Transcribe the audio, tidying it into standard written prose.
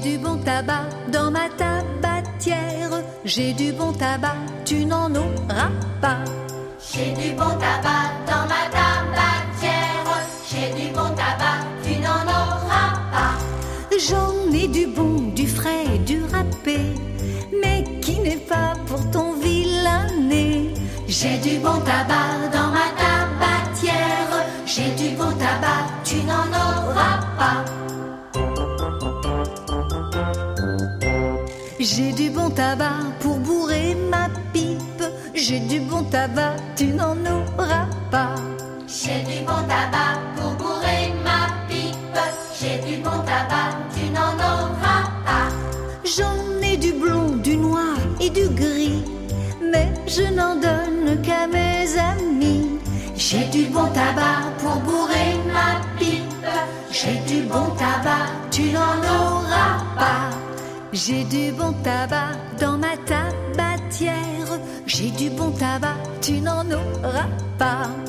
du bon tabac dans ma tabatière. J'ai du bon tabac, tu n'en auras pas. J'ai du bon tabac dans ma tabatière. J'ai du bon tabac, tu n'en auras pas. J'en ai du bon, du frais, du râpé, mais qui n'est pas pour ton vilain nez. J'ai du bon tabac dans ma tabatière. J'ai du bon tabac, tu n'en auras pas. J'ai du bon tabac pour bourrer ma pipe. J'ai du bon tabac, tu n'en auras pas. J'ai du bon tabac pour bourrer ma pipe. J'ai du bon tabac, tu n'en auras pas. J'en ai du blond, du noir et du gris, mais je n'en donne qu'à mes amis. J'ai du bon tabac pour bourrer ma pipe. J'ai du bon tabac, tu n'en auras pas. J'ai du bon tabac dans ma tabatière. J'ai du bon tabac, tu n'en auras pas.